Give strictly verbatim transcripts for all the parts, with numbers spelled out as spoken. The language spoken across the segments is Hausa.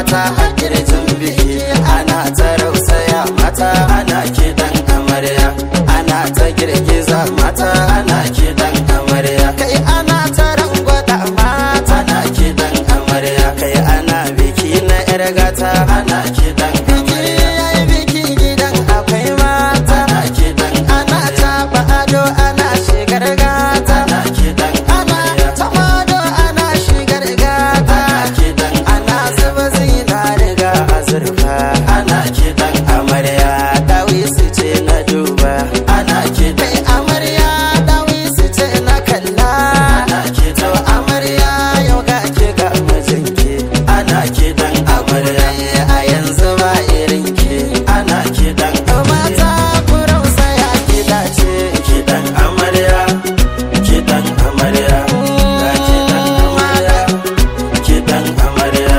mata a kirjin biki, ana ta rausaya mata ana kiɗan amarya, ana ta girgiza mata ana kiɗan amarya, kai ana ta rangwada mata ana kiɗan amarya, kai ana biki na yar gata ana kiɗan amarya, yayi biki gidan akwai mata ana kiɗan ana taɓa ado ana shigar gata ana kiɗan amarya, tamado ana shigar gata ana kiɗan ana zuba zinari ga azurfa ana kiɗan amarya, dawisu ce na duba ana kiɗan amarya, dawisu ce na kalla ana kiɗan amarya, yau ga ke ga mijinki ana kiɗan amarya, a yanzu ba irin ki ana kiɗan mata ku rausaya kiɗa ce kiɗan amarya, kiɗan amarya, ga kiɗan amarya, kiɗan amarya.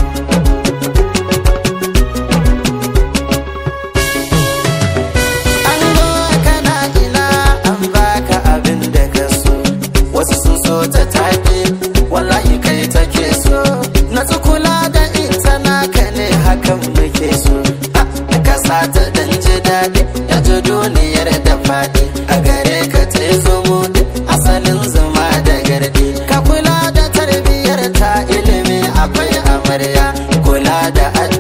Ango kana ina an baka abin da ka so, wasu sun so ta take wallahi kai take so, na kula da ita naka ne hakan muke so, ka sa ta dan ji daɗi ya ji duniyar da faɗi, a gare ka ta zo buɗe asalin zuma da gardi, ka kula da tarbiyyar ta ilimi akwai amarya, kula da